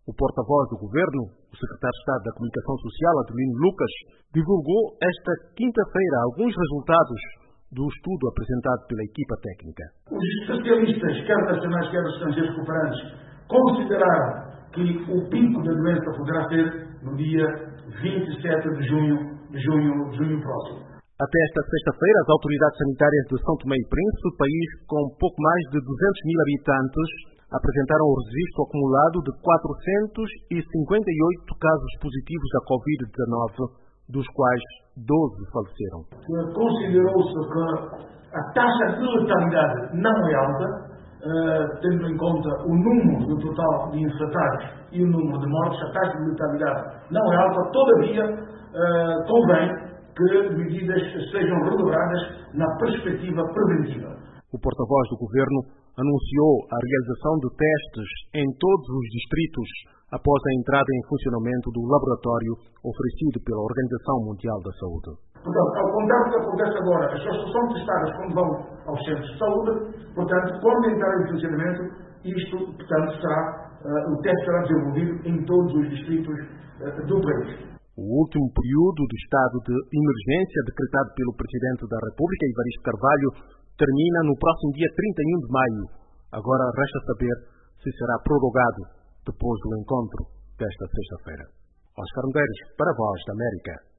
O porta-voz do governo, o secretário de Estado da Comunicação Social, Adelino Lucas, divulgou esta quinta-feira alguns resultados do estudo apresentado pela equipa técnica. Os especialistas, quer nacionais, quer estrangeiros cooperantes, consideraram que o pico da doença poderá ser no dia 27 de junho próximo. Até esta sexta-feira, as autoridades sanitárias de São Tomé e Príncipe, país com pouco mais de 200 mil habitantes, apresentaram o registro acumulado de 458 casos positivos da Covid-19, dos quais 12 faleceram. Considerou-se que a taxa de letalidade não é alta, tendo em conta o número do total de infectados e o número de mortes. A taxa de letalidade não é alta, todavia convém que medidas sejam redobradas na perspectiva preventiva. O porta-voz do governo anunciou a realização de testes em todos os distritos após a entrada em funcionamento do laboratório oferecido pela Organização Mundial da Saúde. Portanto, ao contrário do que acontece agora, as pessoas são testadas quando vão aos centros de saúde, portanto, quando entrar em funcionamento, o teste será desenvolvido em todos os distritos do país. O último período do estado de emergência decretado pelo Presidente da República, Evaristo Carvalho, termina no próximo dia 31 de maio. Agora resta saber se será prorrogado depois do encontro desta sexta-feira. Oscar Medeiros, para a Voz da América.